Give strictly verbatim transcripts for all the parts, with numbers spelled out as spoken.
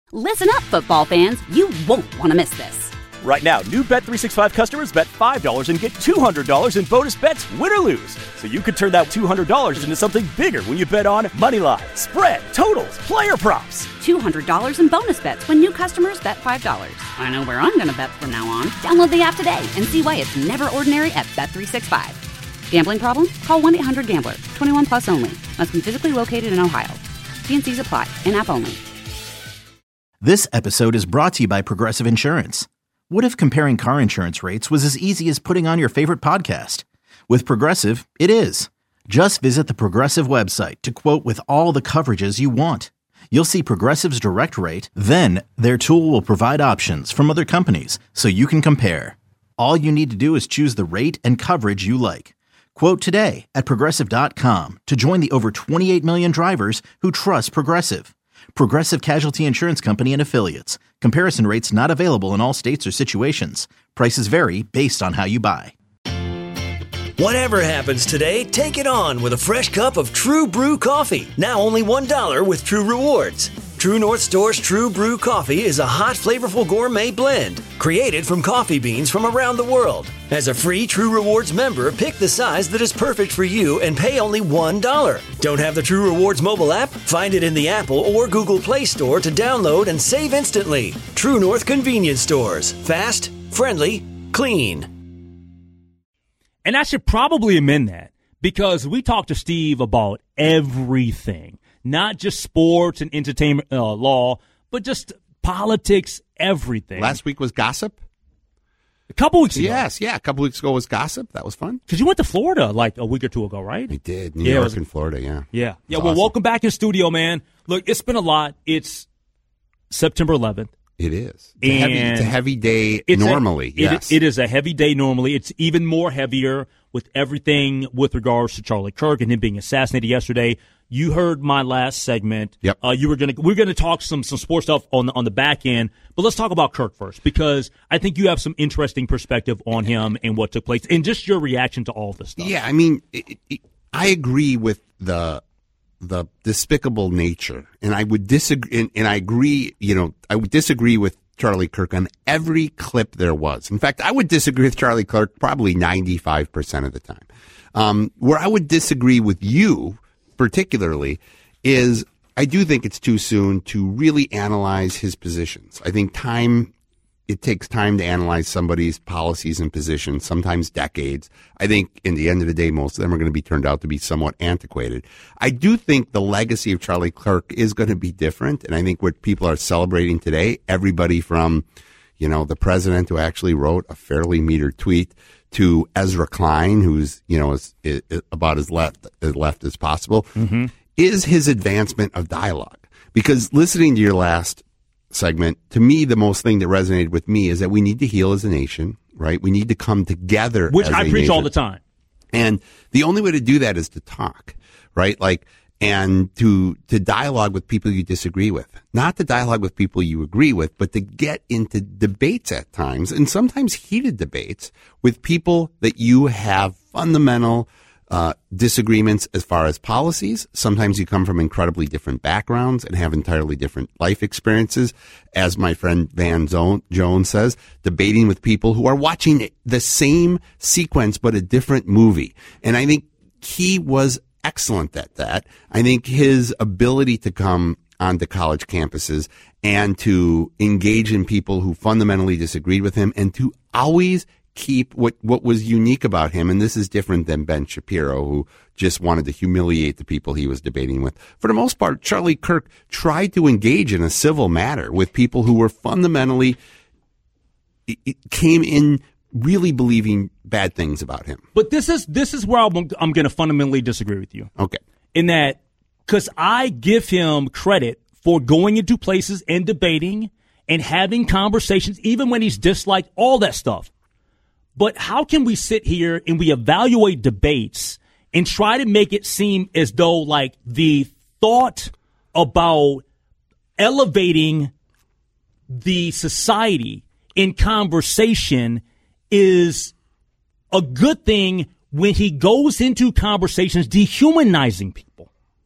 Listen up, football fans. You won't want to miss this. Right now, new Bet three sixty-five customers bet five dollars and get two hundred dollars in bonus bets, win or lose. So you could turn that two hundred dollars into something bigger when you bet on money line, spread, totals, player props. two hundred dollars in bonus bets when new customers bet five dollars. I know where I'm going to bet from now on. Download the app today and see why it's never ordinary at Bet three sixty-five. Gambling problem? Call one eight hundred gambler. twenty-one plus only. Must be physically located in Ohio. T and C's apply. In-app only. This episode is brought to you by Progressive Insurance. What if comparing car insurance rates was as easy as putting on your favorite podcast? With Progressive, it is. Just visit the Progressive website to quote with all the coverages you want. You'll see Progressive's direct rate, then their tool will provide options from other companies so you can compare. All you need to do is choose the rate and coverage you like. Quote today at Progressive dot com to join the over twenty-eight million drivers who trust Progressive. Progressive Casualty Insurance Company and Affiliates. Comparison rates not available in all states or situations. Prices vary based on how you buy. Whatever happens today, take it on with a fresh cup of True Brew coffee. Now only one dollar with True Rewards. True North Store's True Brew coffee is a hot, flavorful gourmet blend created from coffee beans from around the world. As a free True Rewards member, pick the size that is perfect for you and pay only one dollar. Don't have the True Rewards mobile app? Find it in the Apple or Google Play Store to download and save instantly. True North Convenience Stores. Fast, friendly, clean. And I should probably amend that because we talked to Steve about everything. Not just sports and entertainment uh, law, but just politics, everything. Last week was gossip? A couple weeks ago. Yes, yeah. A couple weeks ago was gossip. That was fun. Because you went to Florida like a week or two ago, right? I did. New yeah, York was, and Florida, yeah. Yeah. Yeah, That's well, awesome. welcome back in studio, man. Look, it's been a lot. It's September eleventh. It is. It's, a heavy, it's a heavy day normally, a, yes. It, it is a heavy day normally. It's even more heavier with everything with regards to Charlie Kirk and him being assassinated yesterday. You heard my last segment. Yep. Uh, you were gonna we're gonna talk some some sports stuff on the, on the back end, but let's talk about Kirk first because I think you have some interesting perspective on him and what took place and just your reaction to all this stuff. Yeah, I mean, it, it, I agree with the the despicable nature, and I would disagree. And, and I agree. You know, I would disagree with Charlie Kirk on every clip there was. In fact, I would disagree with Charlie Kirk probably ninety-five percent of the time. Um, where I would disagree with you particularly is I do think it's too soon to really analyze his positions. I think time, it takes time to analyze somebody's policies and positions, sometimes decades. I think in the end of the day, most of them are going to be turned out to be somewhat antiquated. I do think the legacy of Charlie Kirk is going to be different. And I think what people are celebrating today, everybody from, you know, the president who actually wrote a fairly metered tweet to Ezra Klein, who's, you know, is, is about as left as left as possible, mm-hmm. is his advancement of dialogue. Because listening to your last segment, to me, the most thing that resonated with me is that we need to heal as a nation, right? We need to come together, which as I a preach nation. all the time. And the only way to do that is to talk, right? Like, and to, to dialogue with people you disagree with, not to dialogue with people you agree with, but to get into debates at times, and sometimes heated debates with people that you have fundamental uh, disagreements as far as policies. Sometimes you come from incredibly different backgrounds and have entirely different life experiences. As my friend Van Jones says, debating with people who are watching the same sequence but a different movie. And I think he was excellent at that. I think his ability to come onto college campuses and to engage in people who fundamentally disagreed with him and to always keep what, what was unique about him, and this is different than Ben Shapiro, who just wanted to humiliate the people he was debating with. For the most part, Charlie Kirk tried to engage in a civil matter with people who were fundamentally, it came in really believing bad things about him. But this is this is where I'm, I'm going to fundamentally disagree with you. Okay. In that, because I give him credit for going into places and debating and having conversations, even when he's disliked, all that stuff. But how can we sit here and we evaluate debates and try to make it seem as though like the thought about elevating the society in conversation is a good thing when he goes into conversations dehumanizing people?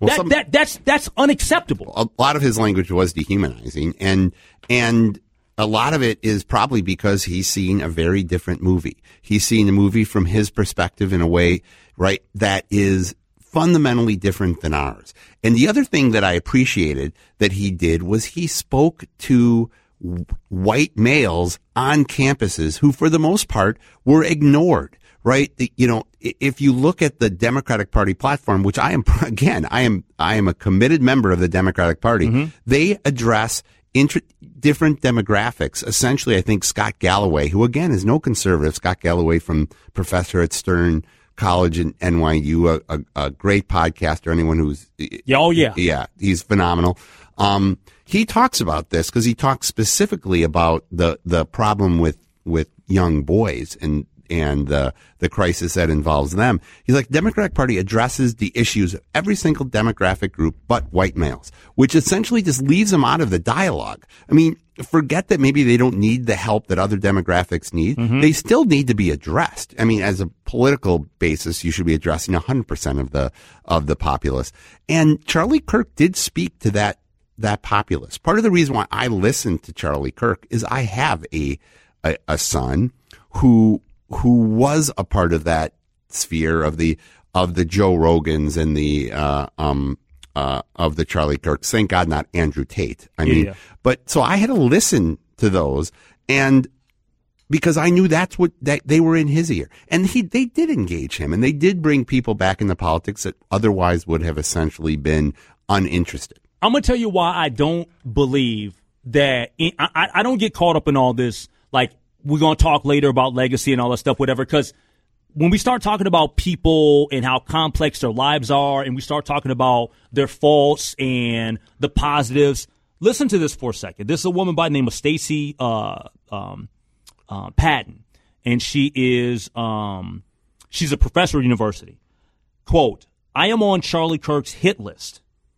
Well, that, some, that that's that's unacceptable. A lot of his language was dehumanizing, and and a lot of it is probably because he's seen a very different movie. He's seen a movie from his perspective in a way, right, that is fundamentally different than ours. And the other thing that I appreciated that he did was he spoke to w- white males on campuses who, for the most part, were ignored. Right. The, you know, if you look at the Democratic Party platform, which I am, again, I am, I am a committed member of the Democratic Party. Mm-hmm. They address inter- different demographics. Essentially, I think Scott Galloway, who again is no conservative, Scott Galloway from professor at Stern College in N Y U, a, a, a great podcaster. Anyone who's, yeah, oh yeah, yeah, he's phenomenal. Um, he talks about this because he talks specifically about the, the problem with, with young boys and, and the the crisis that involves them. He's like, Democratic Party addresses the issues of every single demographic group but white males, which essentially just leaves them out of the dialogue. I mean, forget that maybe they don't need the help that other demographics need. Mm-hmm. They still need to be addressed. I mean, as a political basis, you should be addressing one hundred percent of the of the populace. And Charlie Kirk did speak to that that populace. Part of the reason why I listen to Charlie Kirk is I have a a, a son who who was a part of that sphere of the of the Joe Rogans and the uh, um uh, of the Charlie Kirks. Thank God, not Andrew Tate. I yeah, mean, yeah. But so I had to listen to those, and because I knew that's what that they were in his ear, and he they did engage him, and they did bring people back into politics that otherwise would have essentially been uninterested. I'm gonna tell you why I don't believe that. In, I I don't get caught up in all this like. We're going to talk later about legacy and all that stuff, whatever, because when we start talking about people and how complex their lives are and we start talking about their faults and the positives, listen to this for a second. This is a woman by the name of Stacey uh, um, uh, Patton, and she is um, she's a professor at university. Quote, I am on Charlie Kirk's hit list,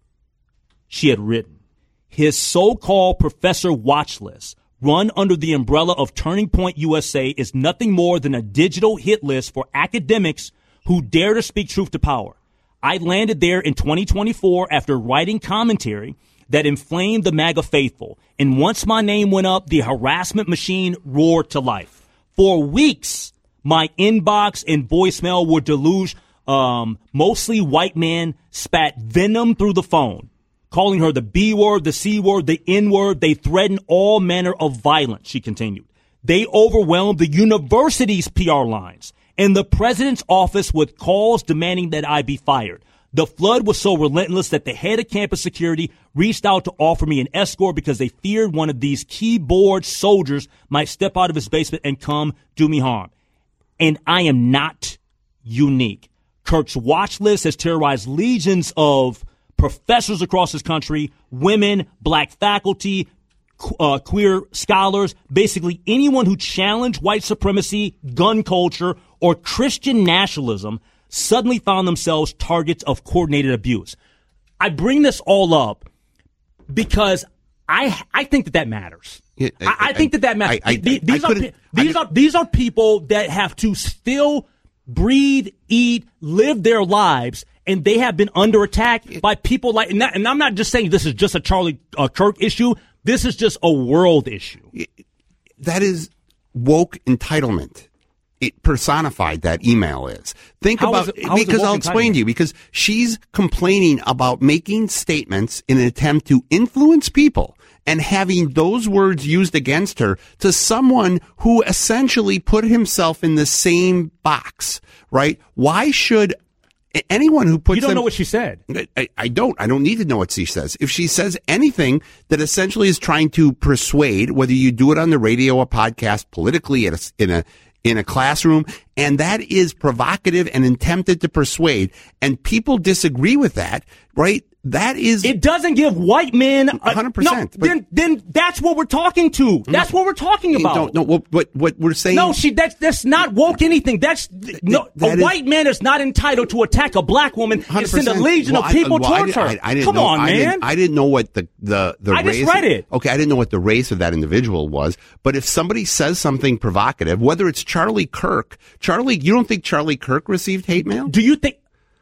she had written. His so-called professor watch list, run under the umbrella of Turning Point U S A, is nothing more than a digital hit list for academics who dare to speak truth to power. I landed there in twenty twenty-four after writing commentary that inflamed the MAGA faithful. And once my name went up, the harassment machine roared to life. For weeks, my inbox and voicemail were deluged. Um, mostly white men spat venom through the phone, calling her the B word, the C word, the N word. They threatened all manner of violence, she continued. They overwhelmed the university's P R lines and the president's office with calls demanding that I be fired. The flood was so relentless that the head of campus security reached out to offer me an escort because they feared one of these keyboard soldiers might step out of his basement and come do me harm. And I am not unique. Kirk's watch list has terrorized legions of professors across this country, women, black faculty, uh, queer scholars, basically anyone who challenged white supremacy, gun culture, or Christian nationalism suddenly found themselves targets of coordinated abuse. I bring this all up because I I think that that matters. Yeah, I, I, I think that that matters. I, I, these, I, I are, these are these are people that have to still breathe, eat, live their lives, and they have been under attack by people like, and, that, and I'm not just saying this is just a Charlie uh, Kirk issue. This is just a world issue. That is woke entitlement. It personified that email is. Think how about is it, how because I'll explain to you, because she's complaining about making statements in an attempt to influence people and having those words used against her to someone who essentially put himself in the same box, right? Why should anyone who puts You don't them, know what she said. I, I don't. I don't need to know what she says. If she says anything that essentially is trying to persuade, whether you do it on the radio or podcast, politically, in a, in a in a classroom, and that is provocative and intended to persuade, and people disagree with that, right? That is... It doesn't give white men... A, one hundred percent. No, then, then that's what we're talking to. That's what we're talking about. No, no, what, what we're saying... No, she, that's, that's not woke anything. That's... No, that a white is, man is not entitled to attack a black woman and send a legion well, of people I, well, towards I, her. I, I didn't Come know, on, I man. Didn't, I didn't know what the, the, the I race... just read it. Okay, I didn't know what the race of that individual was, but if somebody says something provocative, whether it's Charlie Kirk... Charlie, you don't think Charlie Kirk received hate mail? Do you think...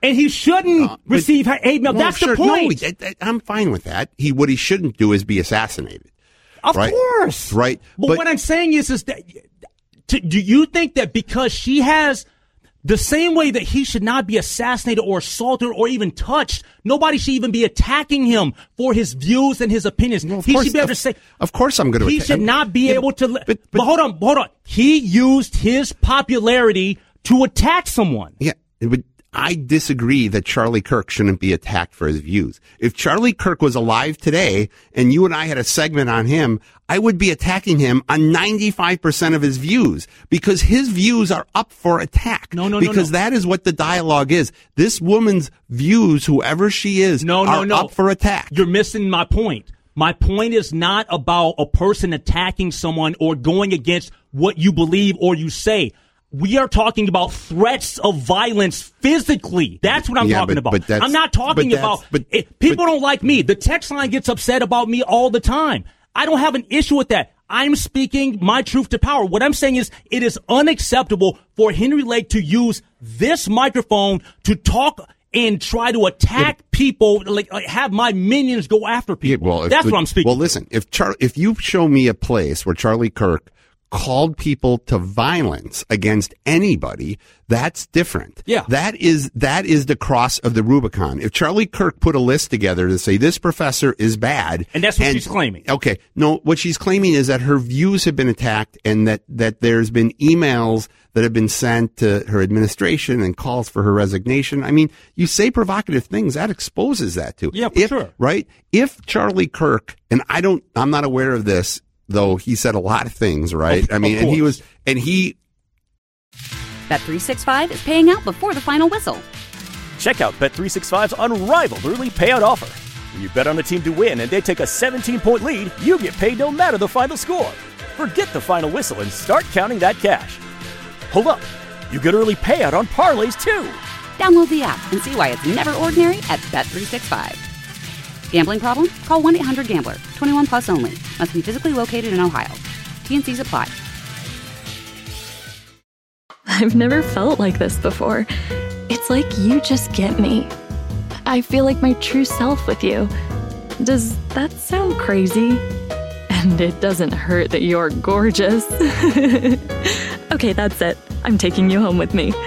And he shouldn't uh, receive but, hate mail. Well, That's sure, the point. No, I, I'm fine with that. He what he shouldn't do is be assassinated. Of right? course. Right. But, but what I'm saying is, is that to, do you think that because she has the same way that he should not be assassinated or assaulted or even touched, nobody should even be attacking him for his views and his opinions. Well, he course, should be able of, to say, of course I'm going to He attack. should not be yeah, able to. But, but, but, but hold on, hold on. He used his popularity to attack someone. Yeah. But I disagree that Charlie Kirk shouldn't be attacked for his views. If Charlie Kirk was alive today and you and I had a segment on him, I would be attacking him on ninety-five percent of his views because his views are up for attack. No, no, because no, no. that is what the dialogue is. This woman's views, whoever she is, no, no, are no. up for attack. You're missing my point. My point is not about a person attacking someone or going against what you believe or you say. We are talking about threats of violence physically. That's what I'm yeah, talking but, about. but I'm not talking but about but, it, people but, don't like me. The text line gets upset about me all the time. I don't have an issue with that. I'm speaking my truth to power. What I'm saying is it is unacceptable for Henry Lake to use this microphone to talk and try to attack yeah, people, like, like have my minions go after people. Yeah, well, That's if, what I'm speaking. Well, listen, if Char- if you show me a place where Charlie Kirk called people to violence against anybody, that's different. Yeah. That is, that is the cross of the Rubicon. If Charlie Kirk put a list together to say this professor is bad. And that's what and, she's claiming. Okay. No, what she's claiming is that her views have been attacked and that, that there's been emails that have been sent to her administration and calls for her resignation. I mean, you say provocative things, that exposes that too. Yeah, for if, sure. Right? If Charlie Kirk, and I don't, I'm not aware of this, though he said a lot of things, right? Of, I mean, and he was, and he. Bet three sixty-five is paying out before the final whistle. Check out Bet three sixty-five's unrivaled early payout offer. When you bet on a team to win and they take a seventeen-point lead, you get paid no matter the final score. Forget the final whistle and start counting that cash. Hold up. You get early payout on parlays, too. Download the app and see why it's never ordinary at Bet three sixty-five. Gambling problem? Call one eight hundred gambler. twenty-one plus only. Must be physically located in Ohio. T N Cs apply. I've never felt like this before. It's like you just get me. I feel like my true self with you. Does that sound crazy? And it doesn't hurt that you're gorgeous. Okay, that's it. I'm taking you home with me.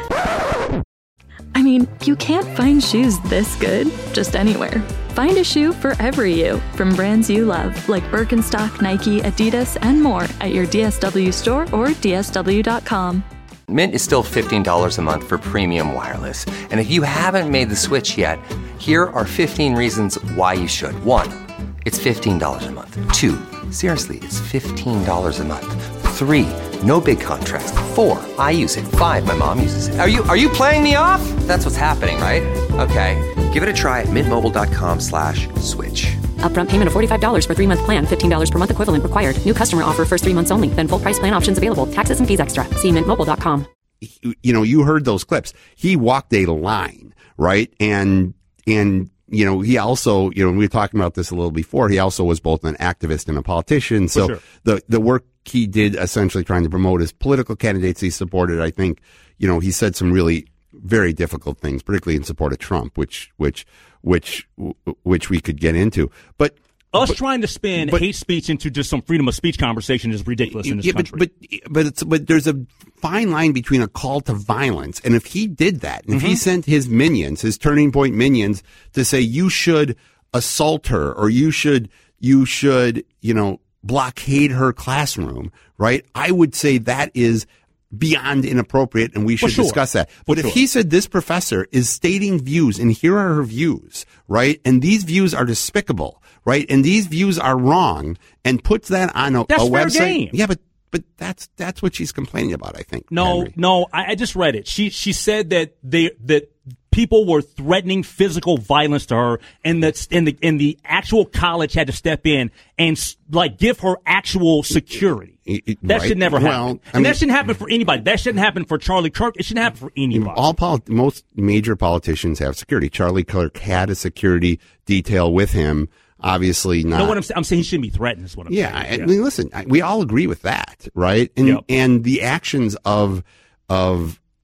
I mean, you can't find shoes this good just anywhere. Find a shoe for every you, from brands you love, like Birkenstock, Nike, Adidas, and more at your D S W store or D S W dot com. Mint is still fifteen dollars a month for premium wireless. And if you haven't made the switch yet, here are fifteen reasons why you should. One, it's fifteen dollars a month. Two, seriously, it's fifteen dollars a month. Three, no big contracts. Four, I use it. Five, my mom uses it. Are you are you playing me off? That's what's happening, right? Okay, give it a try at mintmobile.com slash switch. Upfront payment of forty-five dollars for three-month plan, fifteen dollars per month equivalent required. New customer offer first three months only. Then full price plan options available. Taxes and fees extra. See mint mobile dot com. You know, you heard those clips. He walked a line, right? And, and, you know, he also, you know, we were talking about this a little before. He also was both an activist and a politician. So sure. the, the work he did essentially trying to promote his political candidates he supported, I think, you know, he said some really very difficult things, particularly in support of Trump, which, which, which, which we could get into. But us but, trying to spin but, hate speech into just some freedom of speech conversation is ridiculous in this yeah, country. But, but, but it's, but there's a fine line between a call to violence. And if he did that, and mm-hmm. if he sent his minions, his Turning Point minions to say, you should assault her or you should, you should, you know, blockade her classroom, right? I would say that is beyond inappropriate and we should sure. discuss that. But For if sure. he said this professor is stating views and here are her views, right? And these views are despicable, right? And these views are wrong and puts that on a, That's a fair website. game. Yeah, but but that's that's what she's complaining about, I think. No, Henry. no, I, I just read it. She she said that they that people were threatening physical violence to her, and that and the and the actual college had to step in and like give her actual security. It, it, that right. should never happen, well, and I mean, that shouldn't happen for anybody. That shouldn't happen for Charlie Kirk. It shouldn't happen for anybody. All poli- most major politicians have security. Charlie Kirk had a security detail with him. Obviously not. No, what I'm, I'm saying, he shouldn't be threatened. Is what I'm yeah, saying. I, I mean, listen, I, we all agree with that, right? And Yep. and the actions of of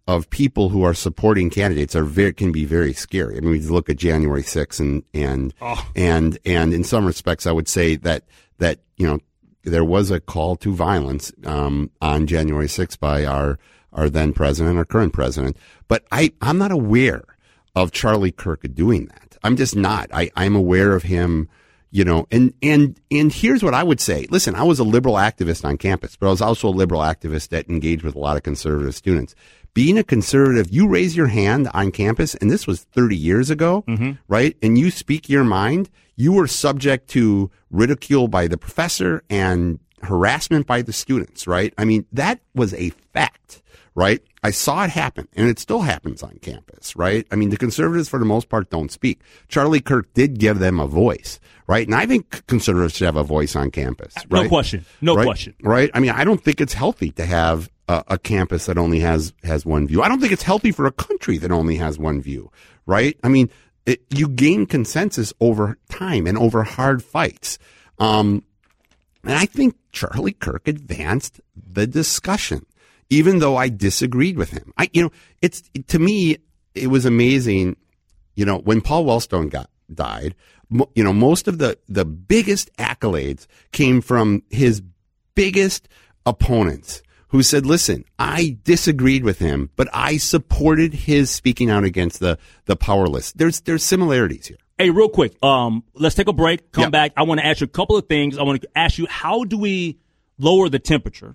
of people who are supporting candidates are very can be very scary. I mean, we look at January sixth and and oh. and and in some respects, I would say that that you know there was a call to violence um, on January sixth by our our then president, our current president. But I I'm not aware of Charlie Kirk doing that. I'm just not. I I'm aware of him. You know, and, and, and here's what I would say. Listen, I was a liberal activist on campus, but I was also a liberal activist that engaged with a lot of conservative students. Being a conservative, you raise your hand on campus, and this was thirty years ago, mm-hmm. right? And you speak your mind, you were subject to ridicule by the professor and harassment by the students, right? I mean, that was a fact, right? I saw it happen, and it still happens on campus, right? I mean, the conservatives, for the most part, don't speak. Charlie Kirk did give them a voice, right? And I think conservatives should have a voice on campus, right? No question. No right? question. Right? I mean, I don't think it's healthy to have a, a campus that only has, has one view. I don't think it's healthy for a country that only has one view, right? I mean, it, you gain consensus over time and over hard fights. Um, and I think Charlie Kirk advanced the discussion, even though I disagreed with him. I, you know, it's, to me, it was amazing, you know, when Paul Wellstone got, died, mo, you know, most of the, the biggest accolades came from his biggest opponents who said, listen, I disagreed with him, but I supported his speaking out against the, the powerless. There's, there's similarities here. Hey, real quick, um, let's take a break, come yep. back. I want to ask you a couple of things. I want to ask you, how do we lower the temperature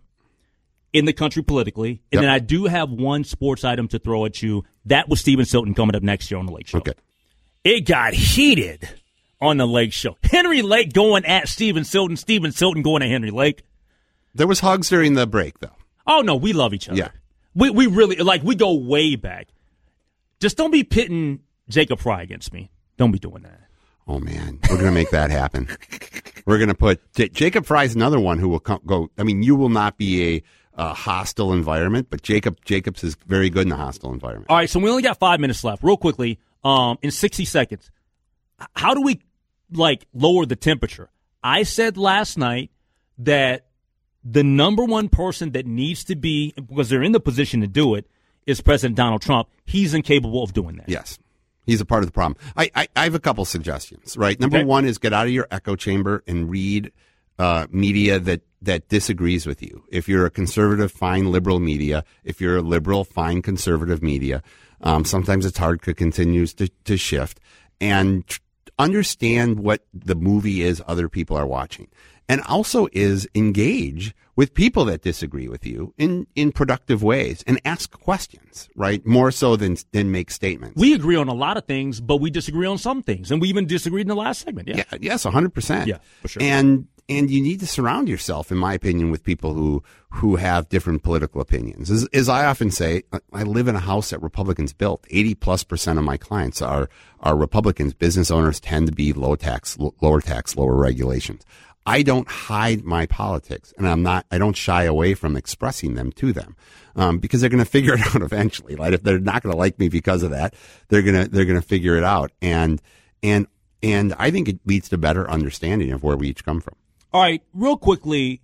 in the country politically? And yep. then I do have one sports item to throw at you. That was Stephen Silton coming up next year on The Lake Show. Okay. It got heated on The Lake Show. Henry Lake going at Stephen Silton. Stephen Silton going at Henry Lake. There was hugs during the break, though. Oh, no, we love each other. Yeah. We we really, like, we go way back. Just don't be pitting Jacob Fry against me. Don't be doing that. Oh, man. We're going to make that happen. We're going to put J- Jacob Fry's another one who will come, go. I mean, you will not be a uh, hostile environment, but Jacob Jacobs is very good in a hostile environment. All right, so we only got five minutes left. Real quickly, um, in sixty seconds, how do we, like, lower the temperature? I said last night that the number one person that needs to be, because they're in the position to do it, is President Donald Trump. He's incapable of doing that. Yes. He's a part of the problem. I, I, I have a couple suggestions, right? Number Okay. one is get out of your echo chamber and read uh, media that, that disagrees with you. If you're a conservative, find liberal media. If you're a liberal, find conservative media. Um, sometimes it's hard because it continues to, to shift. And tr- understand what the movie is other people are watching. And also is engage with people that disagree with you in, in productive ways and ask questions, right? More so than than make statements. We agree on a lot of things, but we disagree on some things. And we even disagreed in the last segment. Yeah. yeah yes, one hundred percent. Yeah, for sure. And and you need to surround yourself, in my opinion, with people who who have different political opinions. As, as I often say, I live in a house that Republicans built. eighty plus percent of my clients are are Republicans. Business owners tend to be low tax, lower tax, lower regulations. I don't hide my politics, and I'm not. I don't shy away from expressing them to them, um, because they're going to figure it out eventually. Right? If they're not going to like me because of that, they're gonna they're going to figure it out, and and and I think it leads to better understanding of where we each come from. All right, real quickly,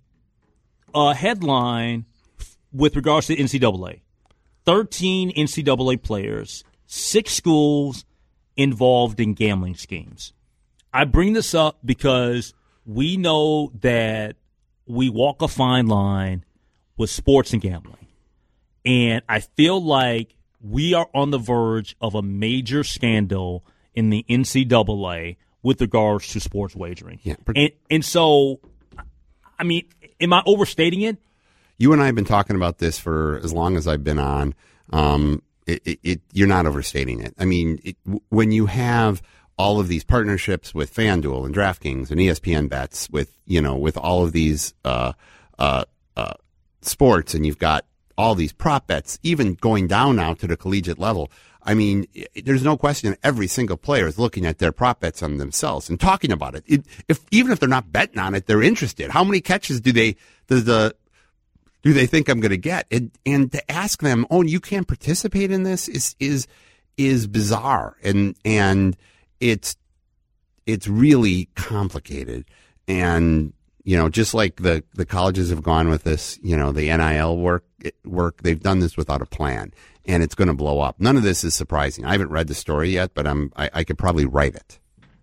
a headline with regards to N C double A. thirteen N C double A players, six schools involved in gambling schemes. I bring this up because we know that we walk a fine line with sports and gambling. And I feel like we are on the verge of a major scandal in the N C double A with regards to sports wagering. Yeah. And, and so, I mean, am I overstating it? You and I have been talking about this for as long as I've been on. Um, it, it, it, you're not overstating it. I mean, it, when you have all of these partnerships with FanDuel and DraftKings and E S P N bets, with you know, with all of these uh, uh, uh, sports, and you've got all these prop bets, even going down now to the collegiate level. I mean, there's no question that every single player is looking at their prop bets on themselves and talking about it. it if even if they're not betting on it, they're interested. How many catches do they does the do they think I'm going to get? And and to ask them, oh, you can't participate in this is is is bizarre, and and it's it's really complicated. And you know, just like the the colleges have gone with this, you know, the N I L work work, they've done this without a plan. and it's going to blow up. None of this is surprising. I haven't read the story yet, but I'm I, I could probably write it.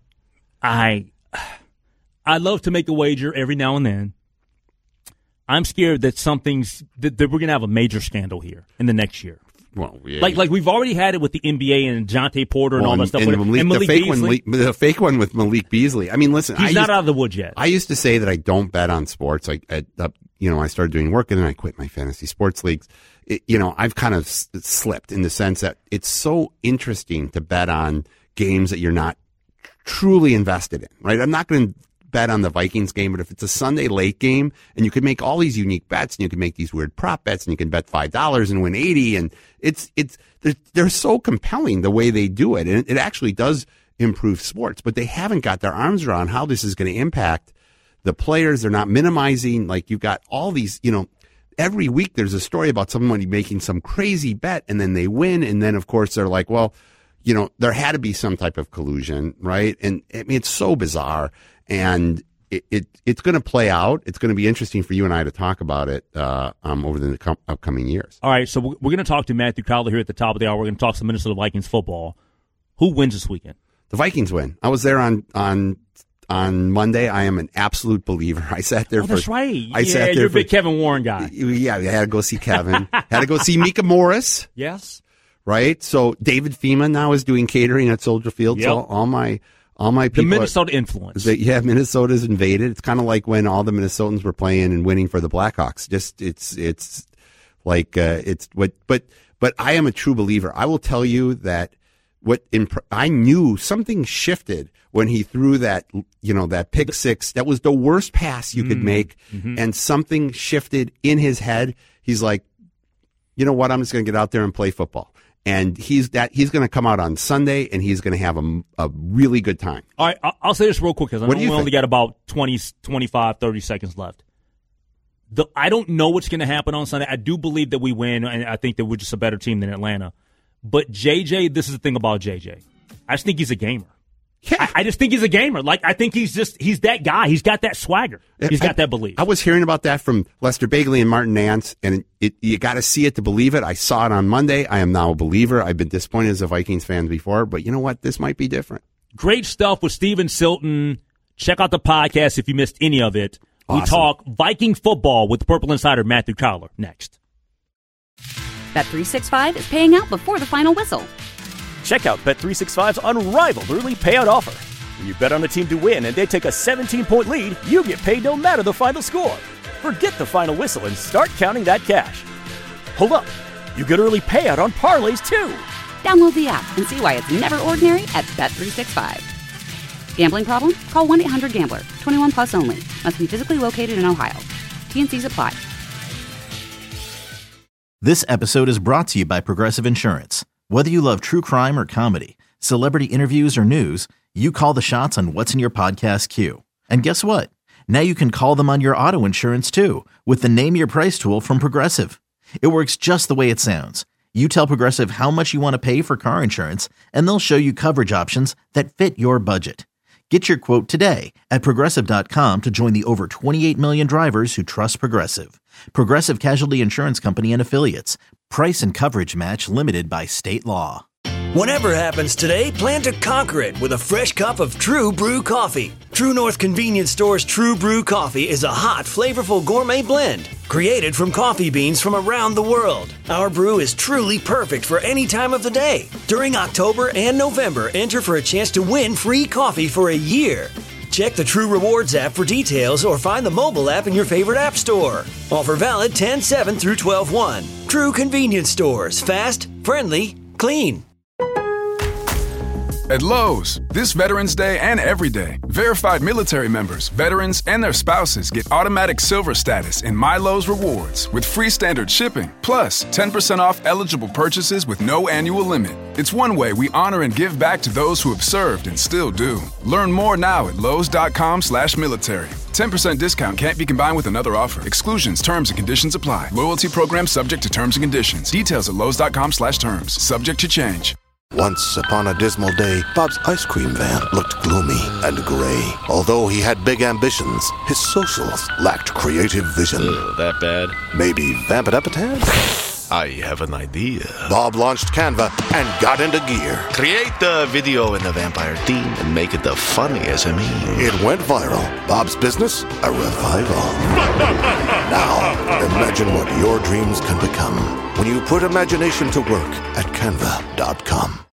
I I love to make a wager every now and then. I'm scared that something's that, that we're going to have a major scandal here in the next year. Well, yeah. Like like we've already had it with the N B A and Jonte Porter and well, all that stuff. And, and Malik, Malik the fake Beasley. one, the fake one with Malik Beasley. I mean, listen, he's I not used, out of the woods yet. I used to say that I don't bet on sports. Like, I, uh, you know, I started doing work and then I quit my fantasy sports leagues. It, you know, I've kind of s- slipped in the sense that it's so interesting to bet on games that you're not truly invested in. Right? I'm not going to bet on the Vikings game, but if it's a Sunday late game and you can make all these unique bets and you can make these weird prop bets and you can bet five dollars and win eighty, and it's, it's, they're, they're so compelling the way they do it. And it actually does improve sports, but they haven't got their arms around how this is going to impact the players. They're not minimizing, like you've got all these, you know, every week there's a story about somebody making some crazy bet and then they win. And then of course they're like, well, you know, there had to be some type of collusion, right? And I mean, it's so bizarre. And it, it it's going to play out. It's going to be interesting for you and I to talk about it uh, um, over the com- upcoming years. All right, so we're going to talk to Matthew Kyler here at the top of the hour. We're going to talk some Minnesota Vikings football. Who wins this weekend? The Vikings win. I was there on on on Monday. I am an absolute believer. I sat there oh, for. That's right. I yeah, sat there you're a for, big Kevin Warren guy. Yeah, I had to go see Kevin. Had to go see Mika Morris. Yes. Right. So David Fema now is doing catering at Soldier Field. Yep. So all my. All my people. The Minnesota are, influence. They, yeah, Minnesota's invaded. It's kind of like when all the Minnesotans were playing and winning for the Blackhawks. Just it's it's like uh, it's what. But but I am a true believer. I will tell you that what imp- I knew something shifted when he threw that you know that pick six. That was the worst pass you could mm, make, mm-hmm. and something shifted in his head. He's like, you know what? I'm just going to get out there and play football. And he's that he's going to come out on Sunday, and he's going to have a, a really good time. All right, I'll say this real quick because I know we only got about twenty, twenty-five, thirty seconds left. The, I don't know what's going to happen on Sunday. I do believe that we win, and I think that we're just a better team than Atlanta. But J J, this is the thing about J J. I just think he's a gamer. Yeah. I, I just think he's a gamer. Like I think he's just he's that guy. He's got that swagger. He's got I, that belief. I was hearing about that from Lester Bagley and Martin Nance, and it, it, you got to see it to believe it. I saw it on Monday. I am now a believer. I've been disappointed as a Vikings fan before, but you know what? This might be different. Great stuff with Steven Silton. Check out the podcast if you missed any of it. Awesome. We talk Viking football with the Purple Insider Matthew Kyler next. Bet three sixty-five is paying out before the final whistle. Check out Bet three sixty-five's unrivaled early payout offer. When you bet on a team to win and they take a seventeen-point lead, you get paid no matter the final score. Forget the final whistle and start counting that cash. Hold up. You get early payout on parlays, too. Download the app and see why it's never ordinary at Bet three sixty-five. Gambling problem? Call one eight hundred gambler. twenty-one plus only. Must be physically located in Ohio. T N Cs apply. This episode is brought to you by Progressive Insurance. Whether you love true crime or comedy, celebrity interviews or news, you call the shots on what's in your podcast queue. And guess what? Now you can call them on your auto insurance too with the Name Your Price tool from Progressive. It works just the way it sounds. You tell Progressive how much you want to pay for car insurance, and they'll show you coverage options that fit your budget. Get your quote today at Progressive dot com to join the over twenty-eight million drivers who trust Progressive. Progressive Casualty Insurance Company and Affiliates. Price and coverage match limited by state law. Whatever happens today, plan to conquer it with a fresh cup of True Brew coffee. True North Convenience Store's True Brew coffee is a hot, flavorful gourmet blend created from coffee beans from around the world. Our brew is truly perfect for any time of the day. During October and November, enter for a chance to win free coffee for a year. Check the True Rewards app for details or find the mobile app in your favorite app store. Offer valid ten seven through twelve one. True Convenience Stores. Fast, friendly, clean. At Lowe's, this Veterans Day and every day, verified military members, veterans, and their spouses get automatic silver status in My Lowe's Rewards with free standard shipping, plus ten percent off eligible purchases with no annual limit. It's one way we honor and give back to those who have served and still do. Learn more now at Lowe's.com slash military. ten percent discount can't be combined with another offer. Exclusions, terms, and conditions apply. Loyalty program subject to terms and conditions. Details at Lowe's.com slash terms. Subject to change. Once upon a dismal day, Bob's ice cream van looked gloomy and gray. Although he had big ambitions, his socials lacked creative vision. Ugh, that bad? Maybe vamp it up a tad? I have an idea. Bob launched Canva and got into gear. Create the video in the vampire theme and make it the funniest meme. It went viral. Bob's business, a revival. Now, imagine what your dreams can become when you put imagination to work at canva dot com.